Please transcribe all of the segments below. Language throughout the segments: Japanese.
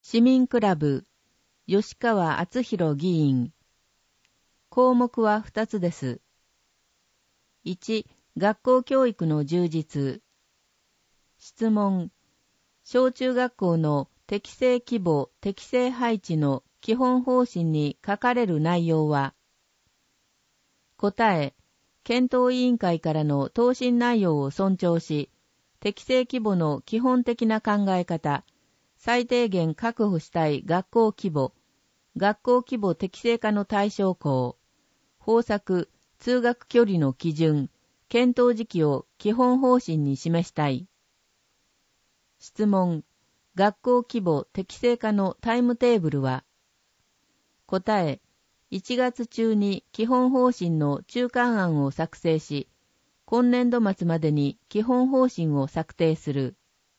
市民クラブ、吉川敦弘議員。項目は2つです。1、学校教育の充実。質問。小中学校の適正規模、適正配置の基本方針に書かれる内容は。答え。検討委員会からの答申内容を尊重し、適正規模の基本的な考え方、最低限確保したい学校規模、学校規模適正化の対象項、方策、通学距離の基準、検討時期を基本方針に示したい。質問。学校規模適正化のタイムテーブルは。答え。1月中に基本方針の中間案を作成し、今年度末までに基本方針を策定する。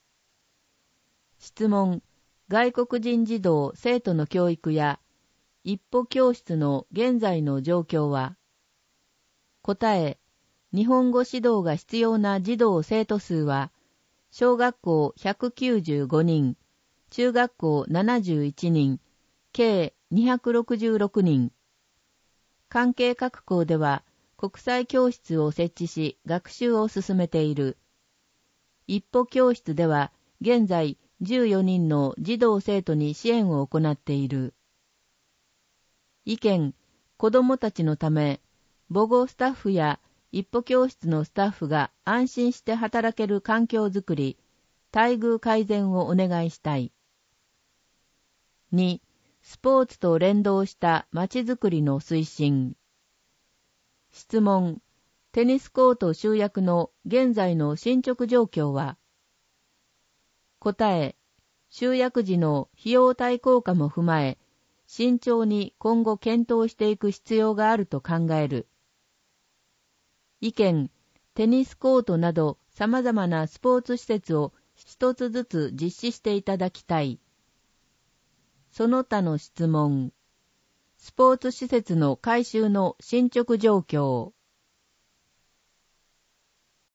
質問。外国人児童・生徒の教育や一歩教室の現在の状況は。答え。日本語指導が必要な児童・生徒数は、小学校195人、中学校71人、計266人。関係各校では国際教室を設置し学習を進めている。一歩教室では現在14人の児童生徒に支援を行っている。意見。子どもたちのため、母語スタッフや一歩教室のスタッフが安心して働ける環境づくり、待遇改善をお願いしたい。2. スポーツと連動したまちづくりの推進。質問。テニスコート集約の現在の進捗状況は。答え。集約時の費用対効果も踏まえ、慎重に今後検討していく必要があると考える。意見。テニスコートなど様々なスポーツ施設を一つずつ実施していただきたい。その他の質問。スポーツ施設の改修の進捗状況。